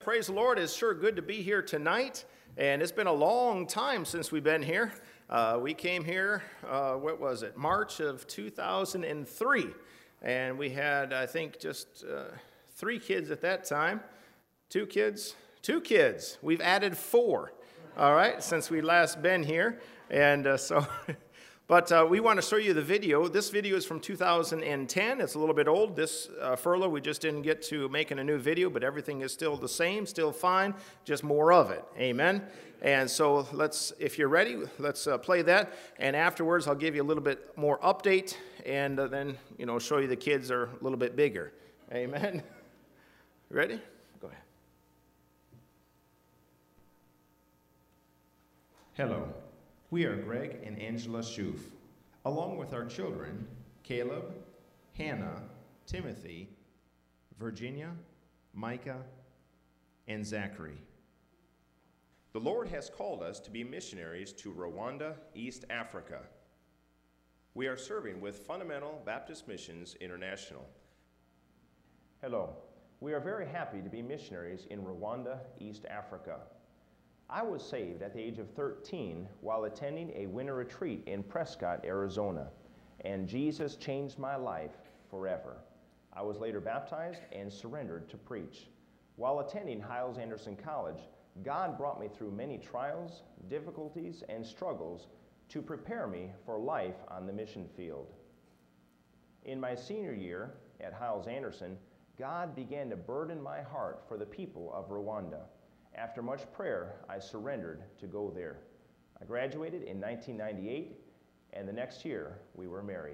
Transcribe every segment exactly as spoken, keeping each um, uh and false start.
praise the Lord. It's sure good to be here tonight. And it's been a long time since we've been here. Uh, we came here, uh, what was it, March of two thousand three. And we had, I think, just uh, three kids at that time. Two kids? Two kids. We've added four, all right, since we last been here. And uh, so... But uh, we want to show you the video. This video is from two thousand ten. It's a little bit old. This uh, furlough, we just didn't get to making a new video, but everything is still the same, still fine, just more of it. Amen? And so let's, if you're ready, let's uh, play that. And afterwards, I'll give you a little bit more update, and uh, then, you know, show you the kids are a little bit bigger. Amen? Ready? Go ahead. Hello. We are Greg and Angela Schoof, along with our children, Caleb, Hannah, Timothy, Virginia, Micah, and Zachary. The Lord has called us to be missionaries to Rwanda, East Africa. We are serving with Fundamental Baptist Missions International. Hello. We are very happy to be missionaries in Rwanda, East Africa. I was saved at the age of thirteen while attending a winter retreat in Prescott, Arizona, and Jesus changed my life forever. I was later baptized and surrendered to preach. While attending Hyles-Anderson College, God brought me through many trials, difficulties, and struggles to prepare me for life on the mission field. In my senior year at Hyles-Anderson, God began to burden my heart for the people of Rwanda. After much prayer, I surrendered to go there. I graduated in nineteen ninety-eight, and the next year, we were married.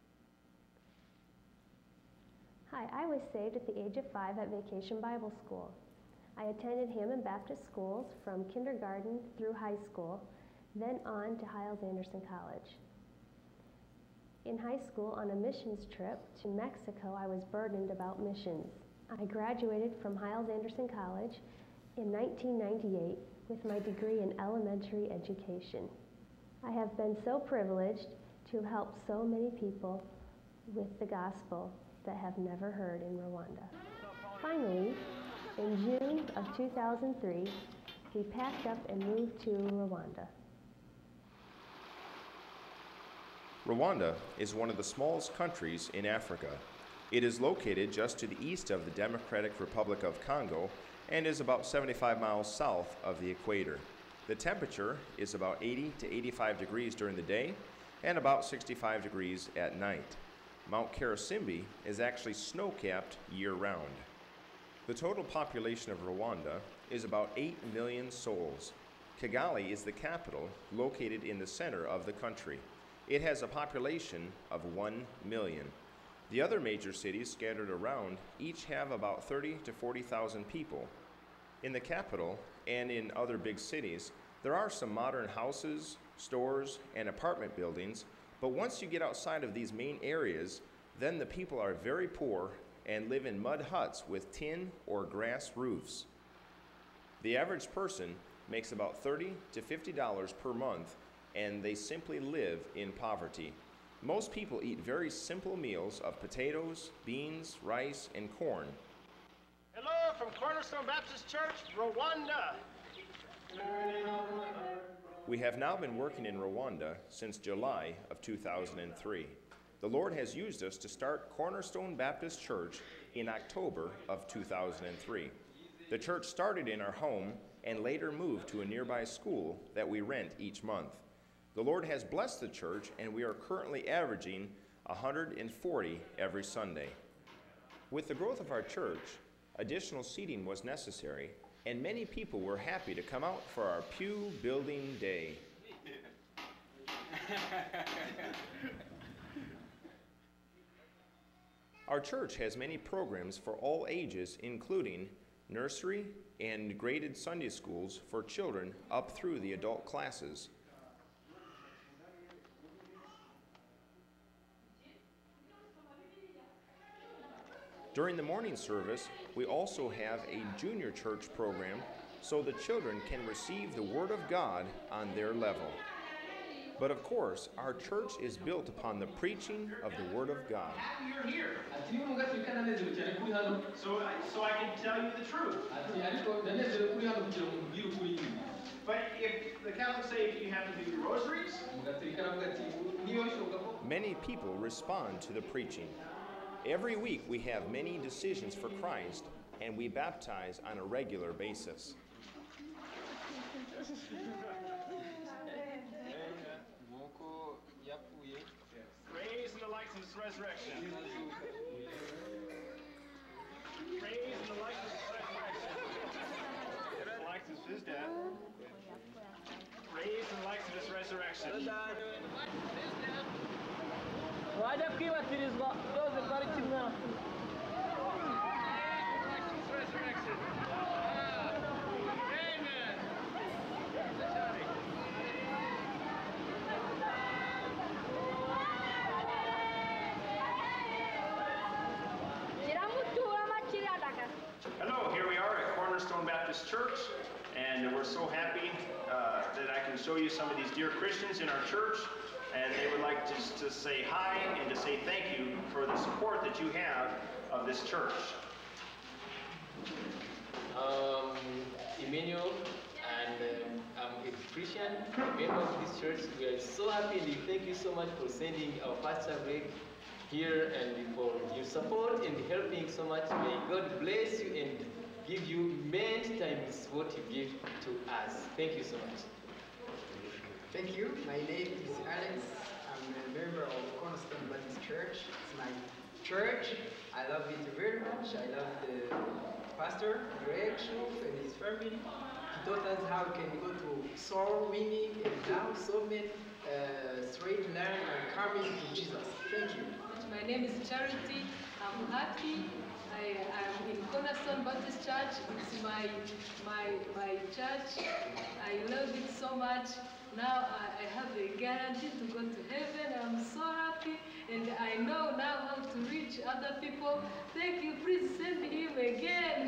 Hi, I was saved at the age of five at Vacation Bible School. I attended Hammond Baptist schools from kindergarten through high school, then on to Hyles-Anderson College. In high school, on a missions trip to Mexico, I was burdened about missions. I graduated from Hyles-Anderson College in nineteen ninety-eight with my degree in elementary education. I have been so privileged to help so many people with the gospel that have never heard in Rwanda. Finally, in June of two thousand three, we packed up and moved to Rwanda. Rwanda is one of the smallest countries in Africa. It is located just to the east of the Democratic Republic of Congo and is about seventy-five miles south of the equator. The temperature is about eighty to eighty-five degrees during the day and about sixty-five degrees at night. Mount Karisimbi is actually snow-capped year-round. The total population of Rwanda is about eight million souls. Kigali is the capital, located in the center of the country. It has a population of one million. The other major cities scattered around each have about thirty to forty thousand people. In the capital and in other big cities, there are some modern houses, stores, and apartment buildings, but once you get outside of these main areas, then the people are very poor and live in mud huts with tin or grass roofs. The average person makes about thirty to fifty dollars per month, and they simply live in poverty. Most people eat very simple meals of potatoes, beans, rice, and corn. Hello from Cornerstone Baptist Church, Rwanda. We have now been working in Rwanda since July of two thousand three. The Lord has used us to start Cornerstone Baptist Church in October of two thousand three. The church started in our home and later moved to a nearby school that we rent each month. The Lord has blessed the church, and we are currently averaging one hundred forty every Sunday. With the growth of our church, additional seating was necessary, and many people were happy to come out for our pew building day. Our church has many programs for all ages, including nursery and graded Sunday schools for children up through the adult classes. During the morning service, we also have a junior church program so the children can receive the Word of God on their level. But of course, our church is built upon the preaching of the Word of God. Happy you're here. ati niba umugati bikananezerewe cyane kuri hano So, I, so I can tell you the truth. ati ariko ndanezerewe kuri hano kugira ngo mbwire ukuri nyine But if the Catholics say if you have to do your rosaries, umugatolika aravuga ati niba bishoboka ko Many people respond to the preaching. Every week we have many decisions for Christ, and we baptize on a regular basis. nk'uko yapfuye praise in the light of his resurrection. Praise in the light of his resurrection. The light of his death. Praise in the light of his resurrection. wajya kwibatirizwa byose ko ari kimwe Resurrection. Amen. Hello, here we are at Cornerstone Baptist Church, and we're so happy uh, that I can show you some of these dear Christians in our church, and they would like just to say hi and to say thank you for the support that you have of this church. um, Emmanuel, and um, I'm a Christian member of this church. We are so happy and we thank you so much for sending our Pastor Greg here and for your support and helping so much. May God bless you and give you many times what you give to us. Thank you so much. Thank you. My name is Alex. I'm a member of Cornerstone Baptist Church. It's my church. I love it very much. I love the pastor, Greg Schultz, and his family. He taught us how we can go to soul winning, and now so many uh, straight line are coming to Jesus. Thank you. My name is Charity. I'm happy. I am in Cornerstone Baptist Church. It's my my my church. I love it so much. Now I, I have a guarantee to go to heaven. I'm so happy, and I know now how to reach other people. Thank you. Please send him again.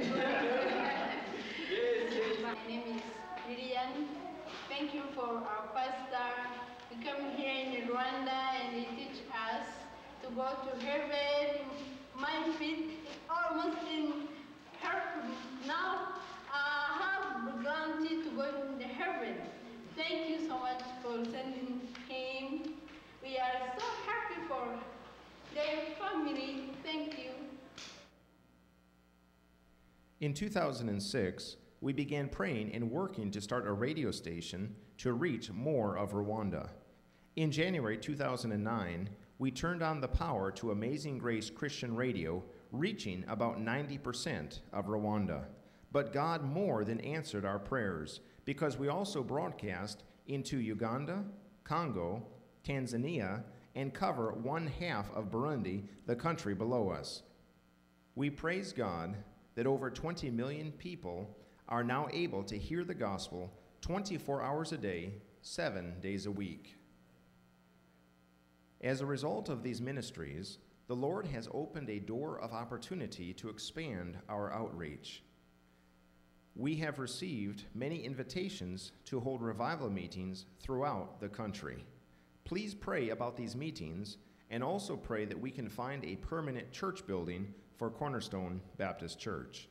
My name is Lilian. Thank you for our pastor. We come here in Rwanda and he teach us to go to heaven. My feet almost in heaven. Now I have guarantee to go to the heaven. Thank you so much for sending him. We are so happy for their family. Thank you. In two thousand six, we began praying and working to start a radio station to reach more of Rwanda. In January two thousand nine, we turned on the power to Amazing Grace Christian Radio, reaching about ninety percent of Rwanda. But God more than answered our prayers, because we also broadcast into Uganda, Congo, Tanzania, and cover one half of Burundi, the country below us. We praise God that over twenty million people are now able to hear the gospel twenty-four hours a day, seven days a week. As a result of these ministries, the Lord has opened a door of opportunity to expand our outreach. We have received many invitations to hold revival meetings throughout the country. Please pray about these meetings and also pray that we can find a permanent church building for Cornerstone Baptist Church.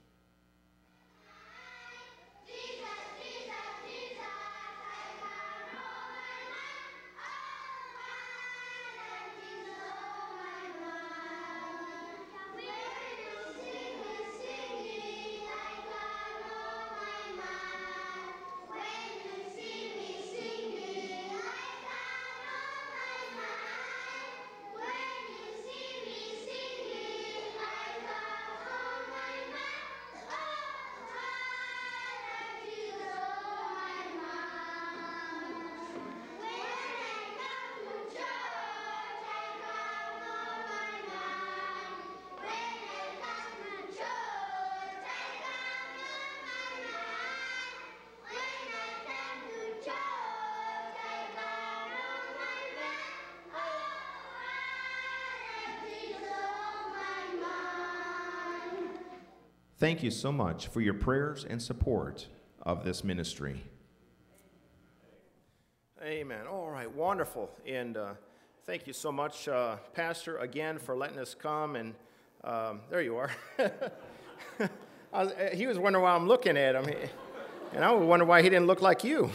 Thank you so much for your prayers and support of this ministry. Amen. All right, wonderful. And uh, thank you so much, uh, Pastor, again, for letting us come. And um, there you are. I was, he was wondering why I'm looking at him. And I was wondering why he didn't look like you.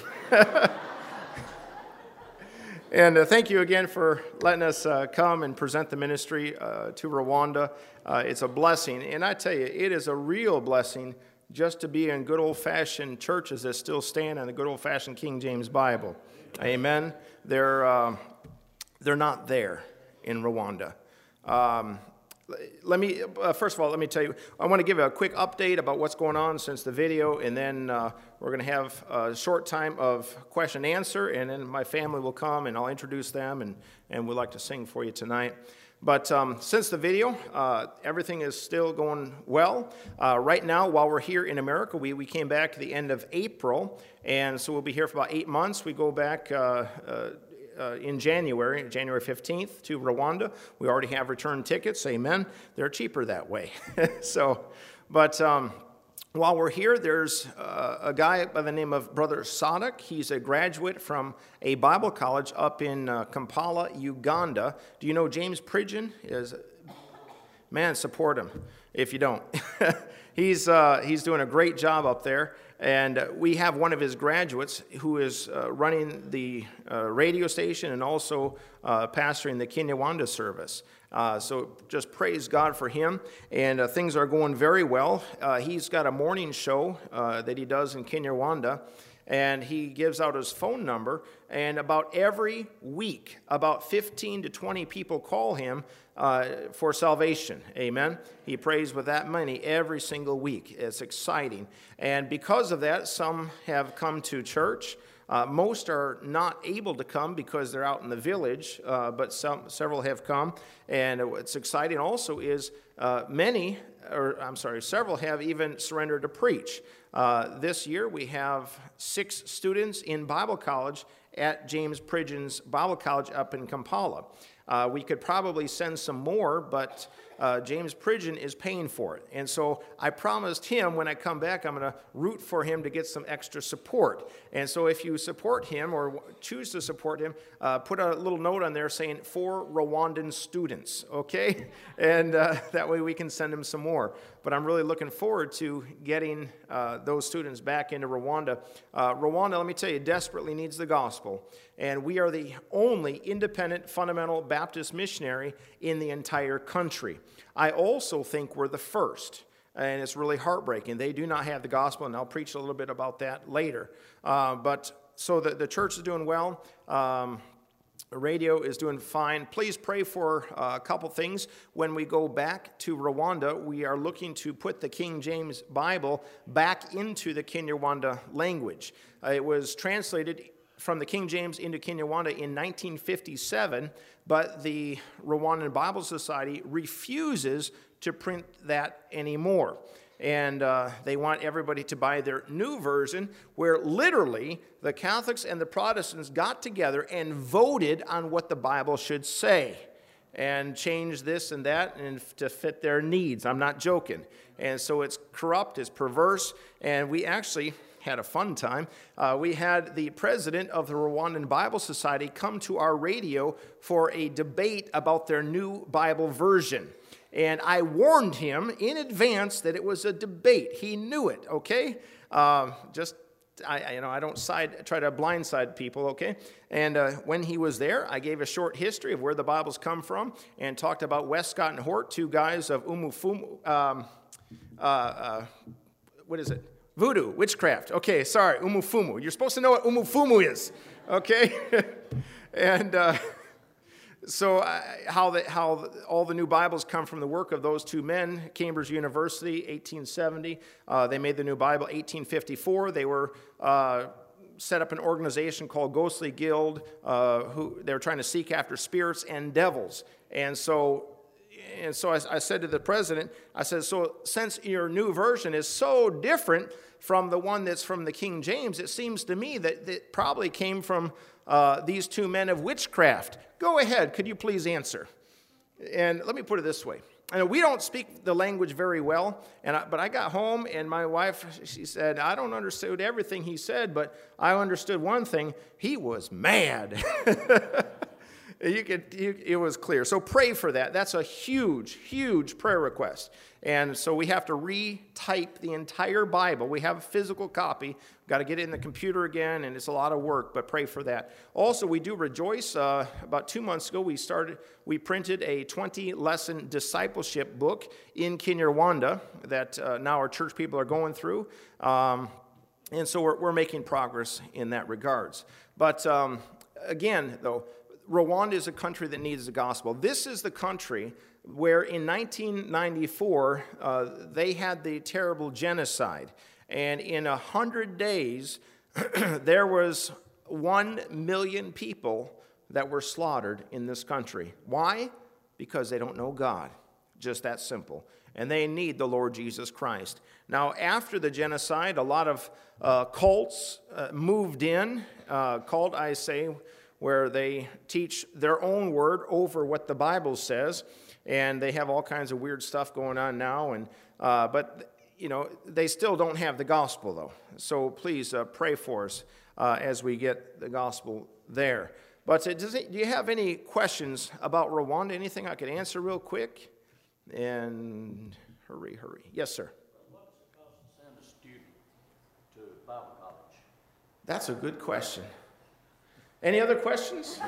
And uh, thank you again for letting us uh, come and present the ministry uh, to Rwanda. Uh, it's a blessing. And I tell you, it is a real blessing just to be in good old-fashioned churches that still stand on the good old-fashioned King James Bible. Amen. They're, uh, they're not there in Rwanda. Um, let me, uh, first of all, let me tell you, I want to give a quick update about what's going on since the video, and then uh, we're going to have a short time of question and answer, and then my family will come, and I'll introduce them, and, and we'd like to sing for you tonight. But um, since the video, uh, everything is still going well. Uh, right now, while we're here in America, we, we came back at the end of April, and so we'll be here for about eight months. We go back uh, uh, uh, in January, January fifteenth, to Rwanda. We already have return tickets, amen. They're cheaper that way. so, but... Um, While we're here, there's uh, a guy by the name of Brother Sadok. He's a graduate from a Bible college up in uh, Kampala, Uganda. Do you know James Pridgeon? Is, man, support him if you don't. he's, uh, he's doing a great job up there. And we have one of his graduates who is uh, running the uh, radio station and also uh, pastoring the Kinyarwanda service. Uh, so just praise God for him. And uh, things are going very well. Uh, he's got a morning show uh, that he does in Kinyarwanda. And he gives out his phone number. And about every week, about fifteen to twenty people call him uh, for salvation. Amen. He prays with that many every single week. It's exciting. And because of that, some have come to church. Uh, most are not able to come because they're out in the village, uh, but some, several have come. And what's exciting also is uh, many, or I'm sorry, several have even surrendered to preach. Uh, this year we have six students in Bible college at James Pridgeon's Bible College up in Kampala. Uh, we could probably send some more, but uh, James Pridgeon is paying for it. And so I promised him when I come back, I'm going to root for him to get some extra support. And so if you support him or choose to support him, uh, put a little note on there saying, for Rwandan students, okay? And uh, that way we can send him some more. But I'm really looking forward to getting uh, those students back into Rwanda. Uh, Rwanda, let me tell you, desperately needs the gospel. And we are the only independent fundamental Baptist missionary in the entire country. I also think we're the first, and it's really heartbreaking. They do not have the gospel, and I'll preach a little bit about that later. Uh, but so the, the church is doing well. Um, radio is doing fine. Please pray for uh, a couple things. When we go back to Rwanda, we are looking to put the King James Bible back into the Kinyarwanda language. Uh, it was translated from the King James into Kinyarwanda in nineteen fifty-seven, but the Rwandan Bible Society refuses to print that anymore. And uh, they want everybody to buy their new version, where literally the Catholics and the Protestants got together and voted on what the Bible should say and changed this and that and to fit their needs. I'm not joking. And so it's corrupt, it's perverse, and we actually had a fun time. Uh, we had the president of the Rwandan Bible Society come to our radio for a debate about their new Bible version. And I warned him in advance that it was a debate. He knew it, okay? Uh, just, I, you know, I don't side, try to blindside people, okay? And uh, when he was there, I gave a short history of where the Bibles come from and talked about Westcott and Hort, two guys of Umufumu, um, uh, uh, what is it? Voodoo, witchcraft. Okay, sorry, Umufumu. You're supposed to know what Umufumu is, okay? and uh, so uh, how, the, how all the new Bibles come from the work of those two men, Cambridge University, eighteen seventy. Uh, they made the new Bible, eighteen fifty-four. They were uh, set up an organization called Ghostly Guild, uh, who they were trying to seek after spirits and devils. And so And so I, I said to the president, I said, so since your new version is so different from the one that's from the King James, it seems to me that it probably came from uh, these two men of witchcraft. Go ahead, could you please answer? And let me put it this way. and we don't speak the language very well, and I, but I got home, and my wife, she said, I don't understand everything he said, but I understood one thing. He was mad. You could, you, it was clear. So pray for that. That's a huge, huge prayer request. And so we have to retype the entire Bible. We have a physical copy. We've got to get it in the computer again, and it's a lot of work, but pray for that. Also, we do rejoice. Uh, about two months ago, we started, we printed a twenty-lesson discipleship book in Kinyarwanda that uh, now our church people are going through. Um, and so we're, we're making progress in that regards. But um, again, though, Rwanda is a country that needs the gospel. This is the country where in nineteen ninety-four, uh, they had the terrible genocide. And in one hundred days, there was one million people that were slaughtered in this country. Why? Because they don't know God. Just that simple. And they need the Lord Jesus Christ. Now, after the genocide, a lot of uh, cults uh, moved in. Uh, cult, I say, where they teach their own word over what the Bible says, and they have all kinds of weird stuff going on now. And uh, but you know they still don't have the gospel though. So please uh, pray for us uh, as we get the gospel there. But uh, does it, do you have any questions about Rwanda? Anything I could answer real quick? And hurry, hurry. Yes, sir. What's it cost to send a student to Bible college? That's a good question. Any other questions?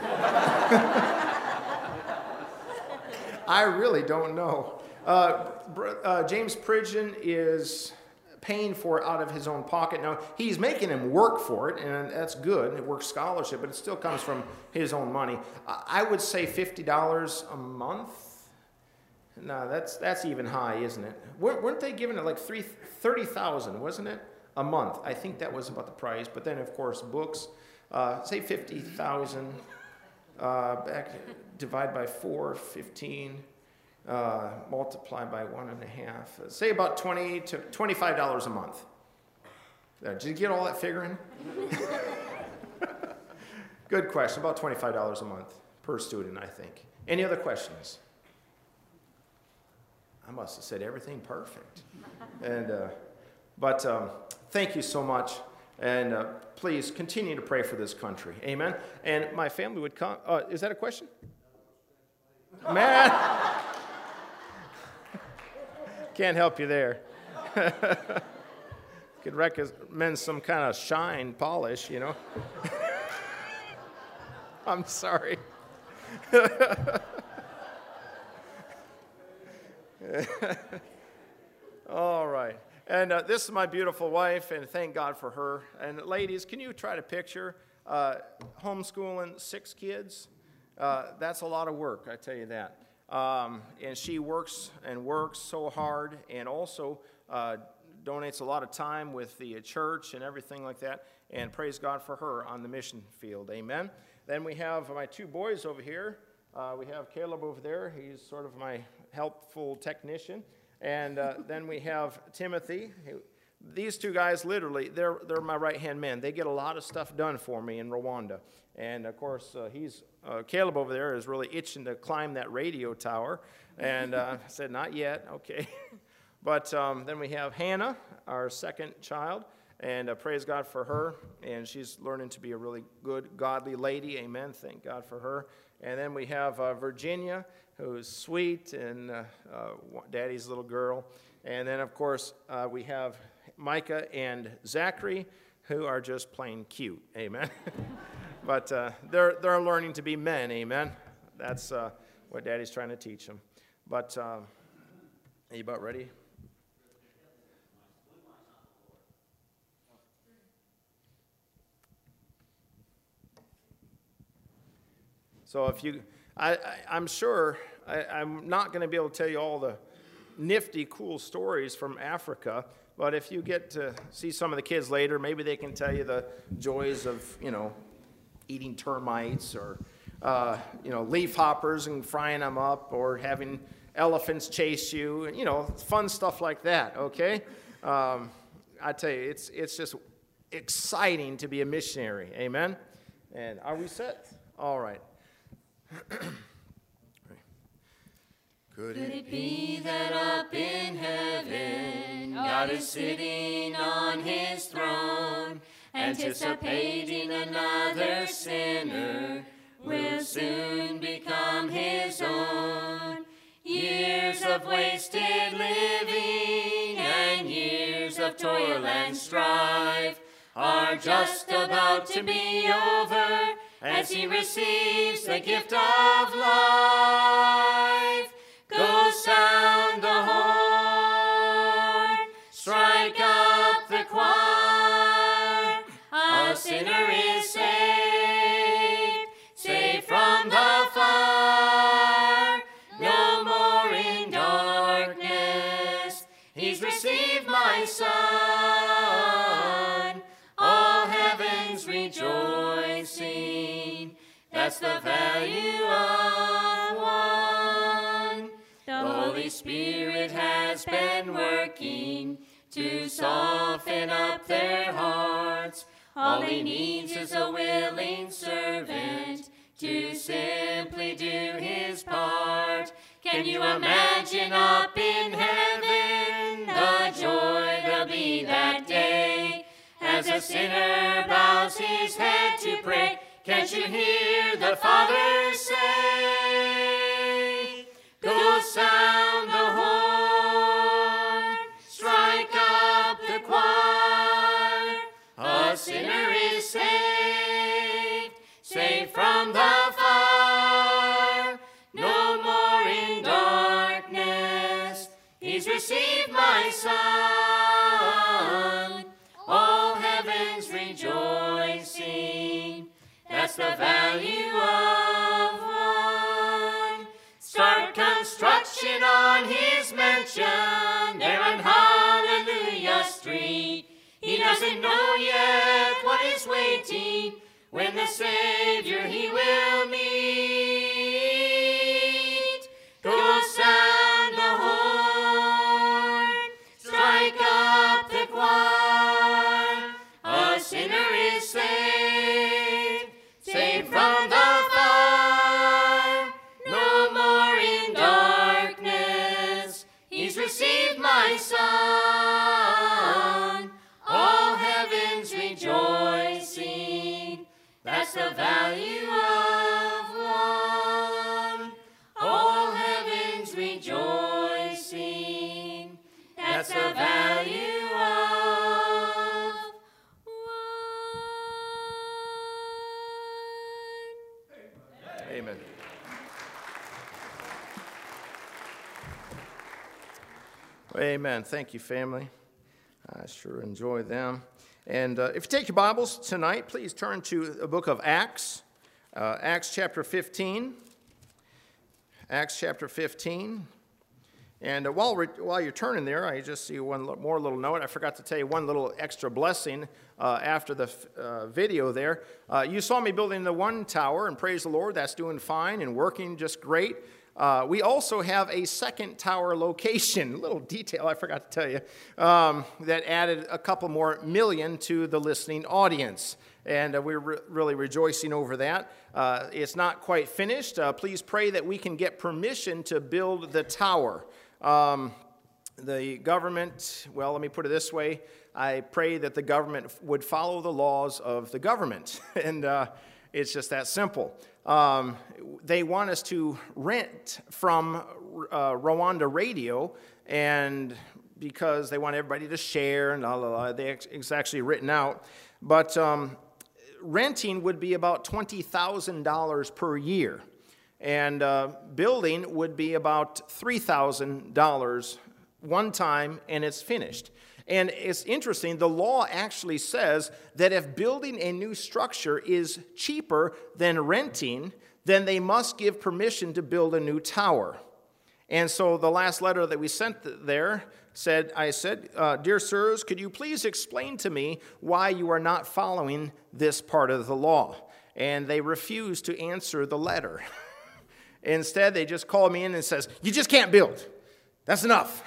I really don't know. Uh, uh, James Pridgeon is paying for it out of his own pocket. Now, he's making him work for it, and that's good. It works scholarship, but it still comes from his own money. I would say fifty dollars a month. No, that's that's even high, isn't it? Weren't they giving it like thirty thousand dollars, wasn't it, a month? I think that was about the price. But then, of course, books. Uh, say fifty thousand, uh, back, divide by four, fifteen, uh, multiply by one and a half. Uh, say about twenty to twenty-five dollars a month. Uh, did you get all that figuring? Good question. About twenty-five dollars a month per student, I think. Any other questions? I must have said everything perfect. And uh, but um, thank you so much. And uh, please continue to pray for this country. Amen. And my family would come. Uh, is that a question? Man. Can't help you there. Could recommend some kind of shine polish, you know. I'm sorry. All right. And uh, this is my beautiful wife, and thank God for her. And ladies, can you try to picture uh, homeschooling six kids? Uh, that's a lot of work, I tell you that. Um, and she works and works so hard, and also uh, donates a lot of time with the church and everything like that. And praise God for her on the mission field. Amen. Then we have my two boys over here. Uh, we have Caleb over there. He's sort of my helpful technician. And uh, then we have Timothy. These two guys, literally, they're, they're my right-hand men. They get a lot of stuff done for me in Rwanda. And, of course, uh, he's uh, Caleb over there is really itching to climb that radio tower. And uh, I said, not yet. Okay. But um, then we have Hannah, our second child. And uh, praise God for her. And she's learning to be a really good, godly lady. Amen. Thank God for her. And then we have uh, Virginia, who's sweet, and uh, uh, Daddy's little girl. And then, of course, uh, we have Micah and Zachary, who are just plain cute. Amen. But uh, they're, they're learning to be men. Amen. That's uh, what Daddy's trying to teach them. But uh, are you about ready? So if you, I, I, I'm sure, I, I'm not going to be able to tell you all the nifty, cool stories from Africa, but if you get to see some of the kids later, maybe they can tell you the joys of, you know, eating termites or, uh, you know, leaf hoppers and frying them up, or having elephants chase you, and, you know, fun stuff like that, okay? Um, I tell you, it's, it's just exciting to be a missionary, amen? And are we set? All right. Could it be that up in heaven God is sitting on his throne, anticipating another sinner will soon become his own? Years of wasted living and years of toil and strife are just about to be over as he receives the gift of life. Go sound the horn, strike up the choir. A sinner is saved, saved from the fire. No more in darkness, he's received my son. All heaven's rejoicing, that's the value of one. The Holy Spirit has been working to soften up their hearts. All he needs is a willing servant to simply do his part. Can you imagine up in heaven the joy there'll be that day as a sinner bows his head to pray? Can't you hear the Father say, go sound the horn, strike up the choir. A sinner is saved, saved from the fire. No more in darkness, he's received my son. All heaven's rejoicing, that's the value of one. Start construction on his mansion there on Hallelujah Street. He doesn't know yet what is waiting when the Savior he will meet. Go sound the horn, strike up the choir. A sinner is saved, saved from the fire. No more in darkness, he's received my son. All heaven's rejoicing, that's the value of one. All heaven's rejoicing, that's the value of one. Amen. Amen. Thank you, family. I sure enjoy them. And uh, if you take your Bibles tonight, please turn to the book of Acts, uh, Acts chapter fifteen. Acts chapter fifteen. And uh, while, we're, while you're turning there, I just see one lo- more little note. I forgot to tell you one little extra blessing uh, after the f- uh, video there. Uh, you saw me building the one tower, and praise the Lord, that's doing fine and working just great. Uh, we also have a second tower location, a little detail I forgot to tell you, um, that added a couple more million to the listening audience. And uh, we're re- really rejoicing over that. Uh, it's not quite finished. Uh, please pray that we can get permission to build the tower. Um, the government, well, let me put it this way. I pray that the government would follow the laws of the government. and uh, it's just that simple. Um, they want us to rent from uh, Rwanda Radio, and because they want everybody to share and la la la, they ex- it's actually written out. But um, renting would be about twenty thousand dollars per year, and uh, building would be about three thousand dollars one time, and it's finished. And it's interesting, the law actually says that if building a new structure is cheaper than renting, then they must give permission to build a new tower. And so the last letter that we sent there said, I said, uh, Dear sirs, could you please explain to me why you are not following this part of the law? And they refused to answer the letter. Instead, they just called me in and says, you just can't build. That's enough.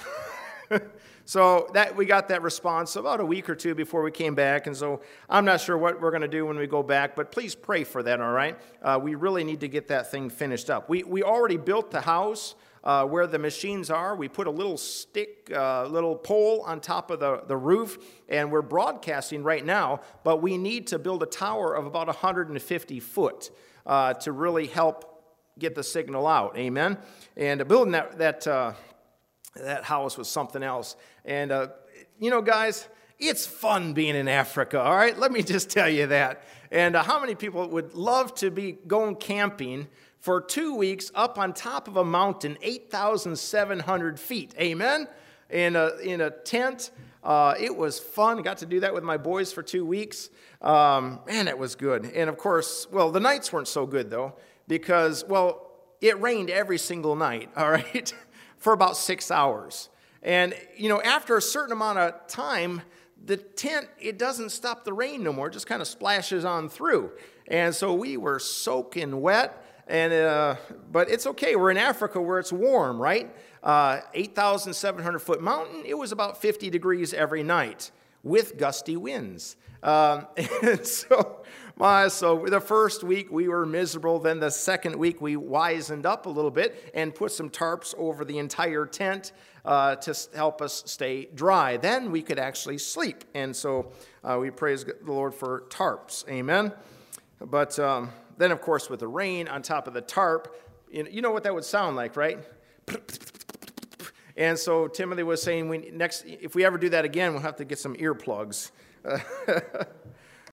So that we got that response about a week or two before we came back, and so I'm not sure what we're going to do when we go back, but please pray for that, all right? Uh, we really need to get that thing finished up. We we already built the house. uh, where the machines are. We put a little stick, uh, little pole on top of the, the roof, and we're broadcasting right now, but we need to build a tower of about one hundred fifty foot uh, to really help get the signal out. Amen? And building that, that, uh, that house was something else. And, uh, you know, guys, it's fun being in Africa, all right? Let me just tell you that. And uh, how many people would love to be going camping for two weeks up on top of a mountain, eight thousand seven hundred feet, amen? In a, in a tent. Uh, it was fun. Got to do that with my boys for two weeks. Um, man, it was good. And, of course, well, the nights weren't so good, though, because, well, it rained every single night, all right, for about six hours. And, you know, after a certain amount of time, the tent, it doesn't stop the rain no more. It just kind of splashes on through. And so we were soaking wet, and uh, but it's okay. We're in Africa where it's warm, right? Uh, eight thousand seven hundred foot mountain, it was about fifty degrees every night with gusty winds. Um, and so, my, so the first week we were miserable. Then the second week we wisened up a little bit and put some tarps over the entire tent uh, to help us stay dry. Then we could actually sleep. And so uh, we praise the Lord for tarps. Amen. But um, then, of course, with the rain on top of the tarp, you know what that would sound like, right? And so Timothy was saying, we next, if we ever do that again, we'll have to get some earplugs.